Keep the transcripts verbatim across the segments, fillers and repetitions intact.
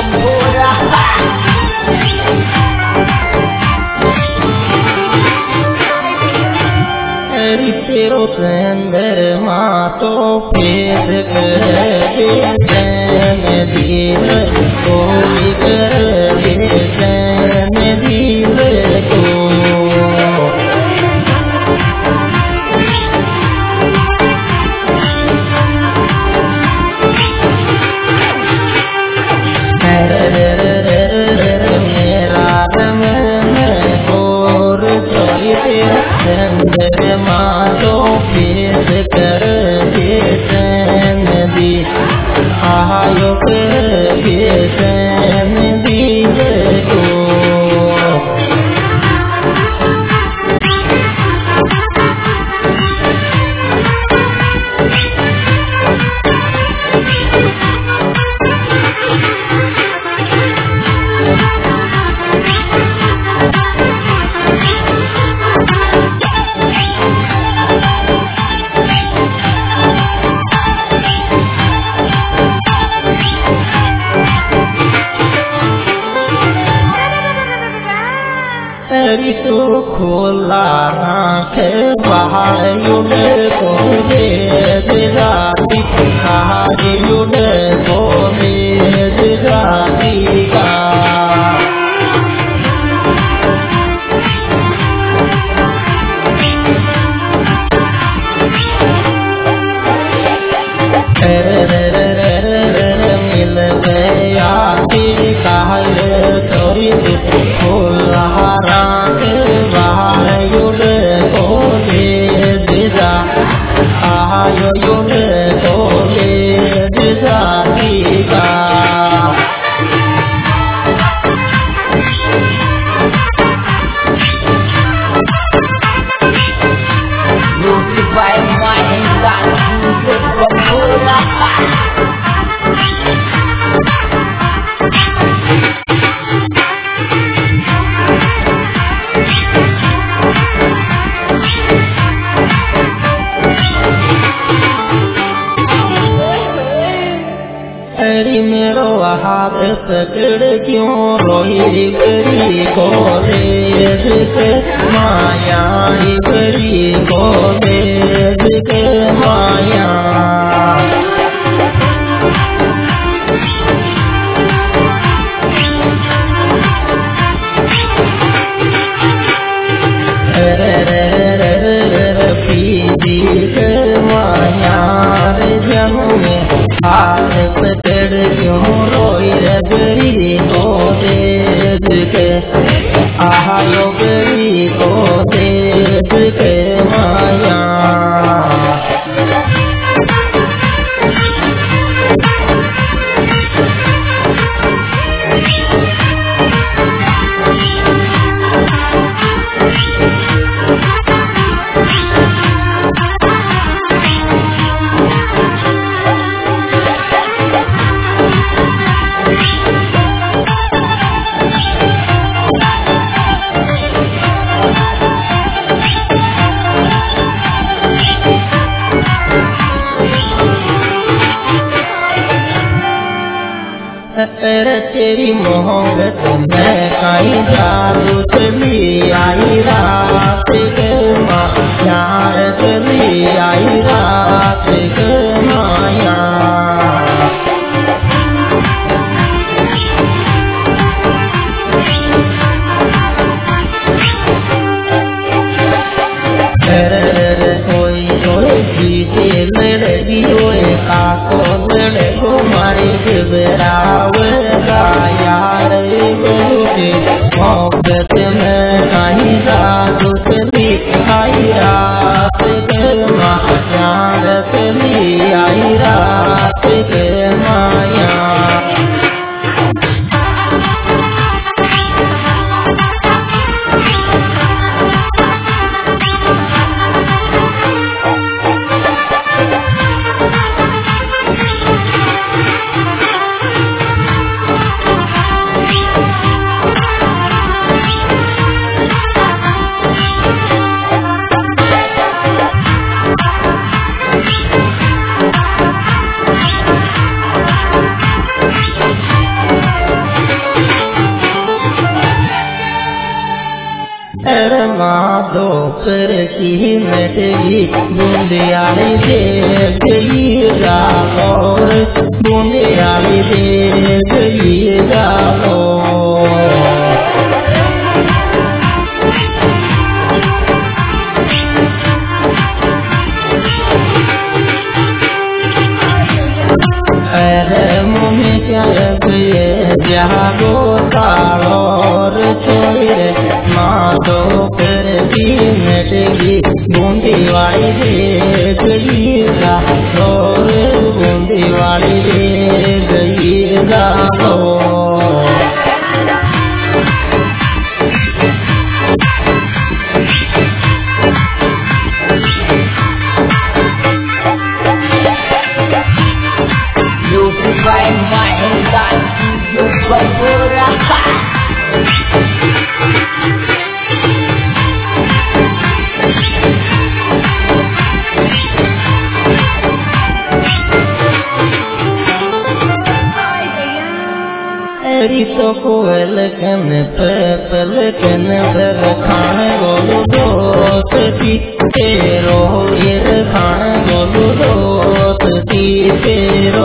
Tambora तेरो चंद्रमा तो फेद कर चैन दीव कोई कर चैन दीव को मेरा रम गोर चोरी चंद्रमा तो फेद कर चैन दी आयो कर चैन दीव को तो खोला आँख बाहर युड को भेज जाती बाहर युड को भेज जाती का मिल गया कहल चोरी खोला आयो युग को भेज जाती का मेरो हाथ पकड़ क्यों रोई गरी को भेज के माया गरी को भेज के माया हाथ पकड़ क्यों रोई गरी को भेज के आयो गरी को भेज के माया तेरी मोहब्बत में कहीं जादू चली आई रात के माया चली आई रात के माया कोई कोई जीते लड़गी होए काको लड़को मारे घबराव यार मोहब्बत में कहीं जादू चली आई रात के माया चली आई रात के माया पर की नटगी बूंदियाली दे गई और बूंदियाली दे गई जागो तालोर छोड़े माँ तो कर दी नटगी बूंदी वाली दे गई और बूंदी वाली दे गई गालो तो कोयल कन पल कन पर खान गोलू दोस्ती तेरो ये खान गोलू दोस्ती तेरो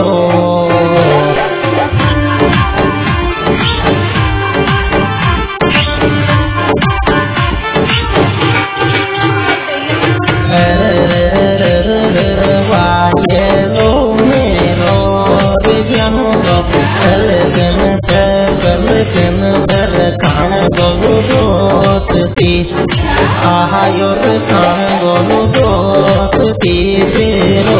आहायोर खान गोलू दोस्ती तेरो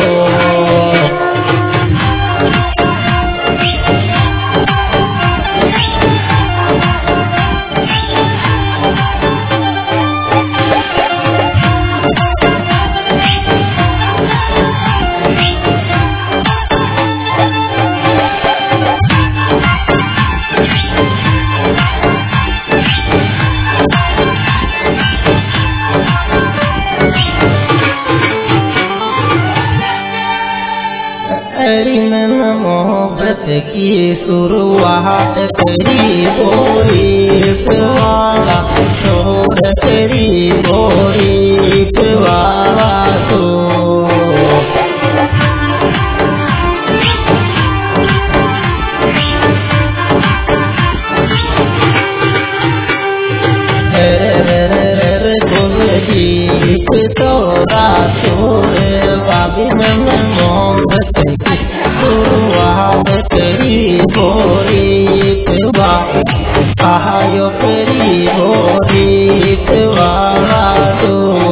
मोहब्बत की शुरुआत करी बोरी वाला छोड़ करी बोरी वाला तो तोरा छोड़ बाबी मन मोहब्बत की शुरुआत करी बोरी वा आहायो करी बोरी वाला तो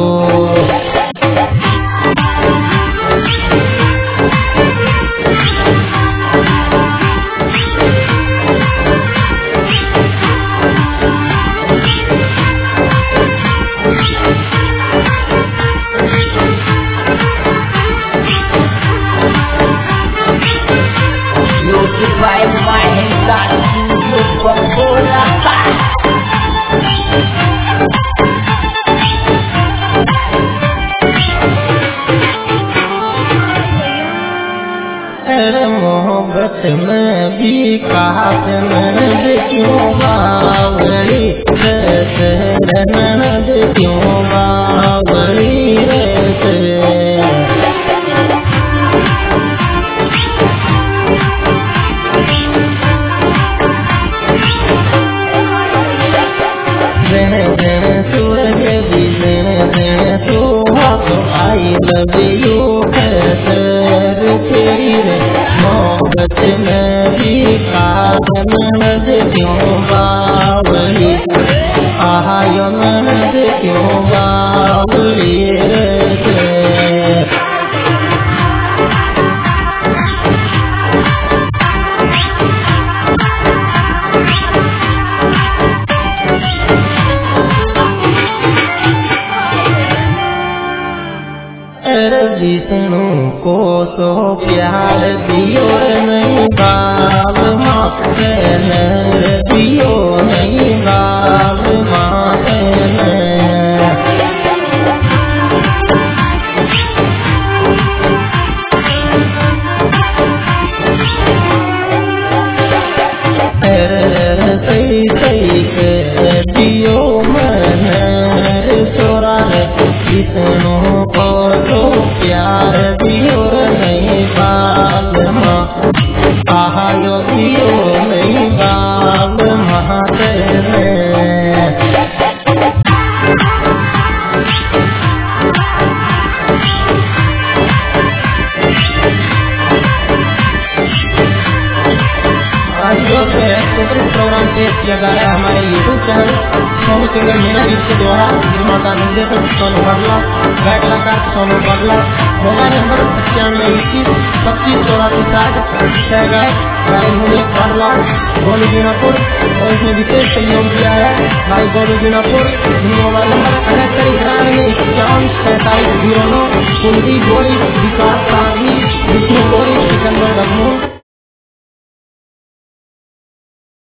मोहब्बत में भी कहा ननद क्यों बावली ननद क्यों बावली सूरज भी आई लव यू मोहब्बत में भी ननद क्यों बावली आहायो ननद क्यों बावली विष्णु को तो प्यार दियो नहीं बाल माँ दियो नहीं बाल माँ सही सही दियो मन सोरा उत्कृष्ट प्रोग्राम पेश किया जा रहा है हमारे YouTube channel Sonu singer Meena गीत के द्वारा। निर्माता निर्देशक सोनू बडला, गायक कलाकार सोनू बडला। मोबाइल नंबर पचानवे इक्कीस पच्चीस चौरासी साठ। छह गायक गायक बडला गोलू दीनापुर और इसमें विशेष सहयोग दिया है भाई गोलू दीनापुर। मोबाइल नंबर अठहत्तर ग्यारह इक्यावन सैतालीस जीरो नौ। कुलदीप गोरी, विकास साधी, विष्णु गोरी, सिकंदर